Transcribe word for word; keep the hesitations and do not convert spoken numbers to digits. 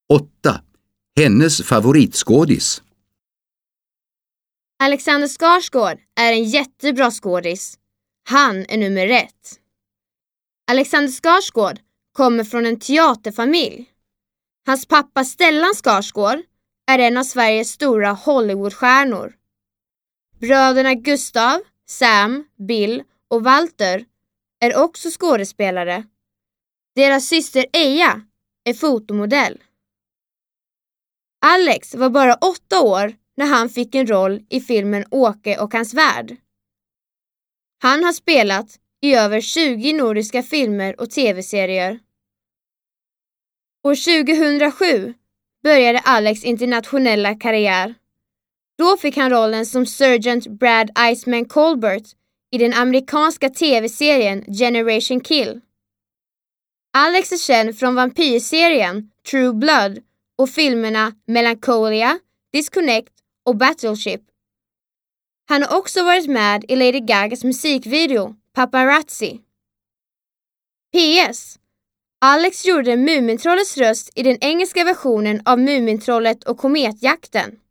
åtta. Hennes favoritskådis. Alexander Skarsgård är en jättebra skådis. Han är nummer ett. Alexander Skarsgård kommer från en teaterfamilj. Hans pappa Stellan Skarsgård är en av Sveriges stora Hollywoodstjärnor. Bröderna Gustav, Sam, Bill och Walter är också skådespelare. Deras syster Eja är fotomodell. Alex var bara åtta år när han fick en roll i filmen Åke och hans värld. Han har spelat i över tjugo nordiska filmer och tv-serier. År tjugohundrasju började Alex internationella karriär. Då fick han rollen som Sergeant Brad Iceman Colbert i den amerikanska tv-serien Generation Kill. Alex är känd från vampyrserien True Blood och filmerna Melancholia, Disconnect och Battleship. Han har också varit med i Lady Gagas musikvideo Paparazzi. P S. Alex gjorde Mumintrollets röst i den engelska versionen av Mumintrollet och kometjakten.